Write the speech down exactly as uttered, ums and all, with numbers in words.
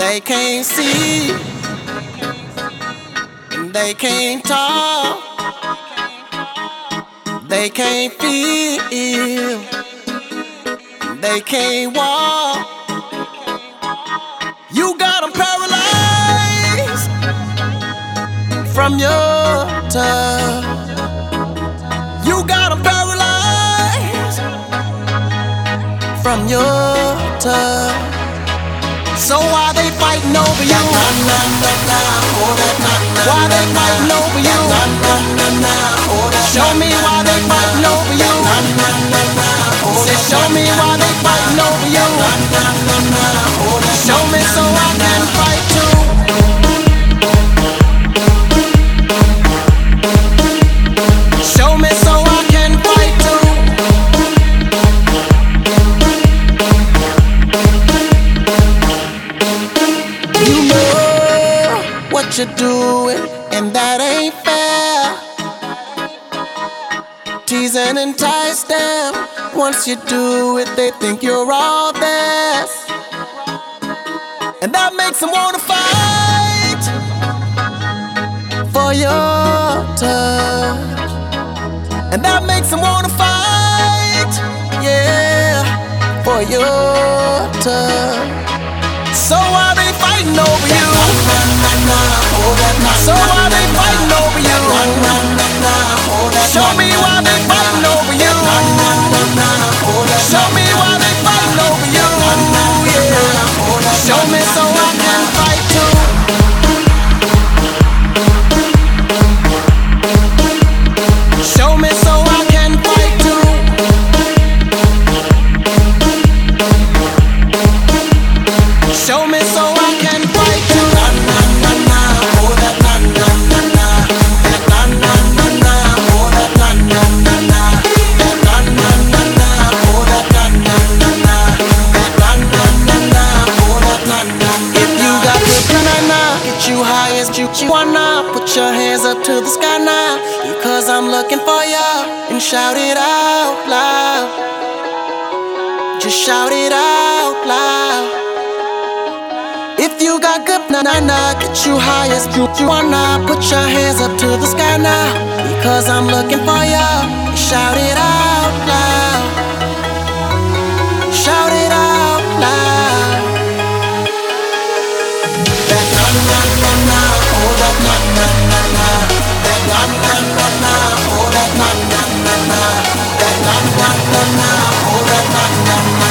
They can't see, they can't talk, they can't feel, they can't walk. You got them paralyzed from your touch. You got them paralyzed from your touch. So why they fighting over you? Why they fighting over you? Show me why they fighting over you. Say, show me why they fighting over you. Show me so I can fight too. Show me so I can fight too. You know what you're doing, and that ain't fair. Tease and entice them. Once you do it, they think you're all theirs, and that makes them wanna fight for your touch. And that makes them wanna fight, yeah, for your touch. So why they fighting over you? So why they fighting over you? Show me why they fighting over you. Show me why they fighting over you. Yeah. Show me so I can fight too. Show me so I can fight too. Show me so I can fight too. If you got good banana, get you high as you wanna. Put your hands up to the sky now, because I'm looking for ya. And shout it out loud. Just shout it out loud. If you got good banana, get you high as you wanna. Put your hands up to the sky now, because I'm looking for ya. Shout it out loud. Shout it out loud. That na na na na, oh that na na na na. That na na na na, oh that na na na na. That na na na na, oh that na na na.